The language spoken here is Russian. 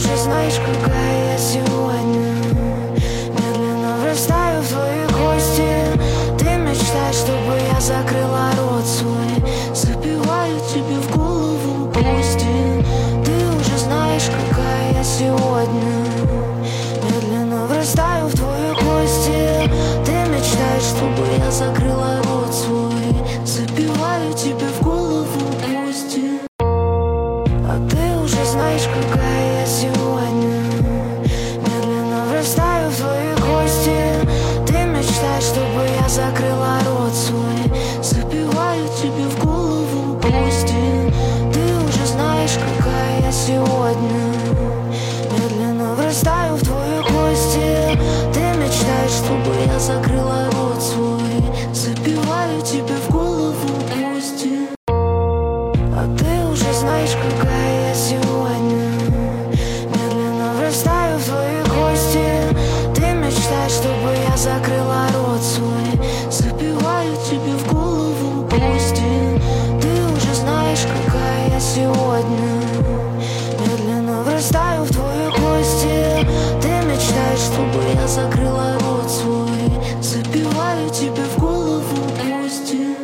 уже знаешь, какая я сегодня. Медленно врастаю в твои кости. Ты мечтаешь, чтобы я закрыла рот свой. Забиваю тебе в голову гвозди. Ты уже знаешь, какая я сегодня. Медленно врастаю в твои кости. Ты мечтаешь, чтобы я закрыла рот свой. Забиваю тебе в голову гвозди. А ты уже знаешь, какая я сегодня. Медленно врастаю в твои кости. Ты мечтаешь, чтобы я закрыла рот свой. Забиваю тебе в голову гвозди. Ты уже знаешь, какая я сегодня. Медленно врастаю в твои кости. Ты мечтаешь, чтобы я закрыла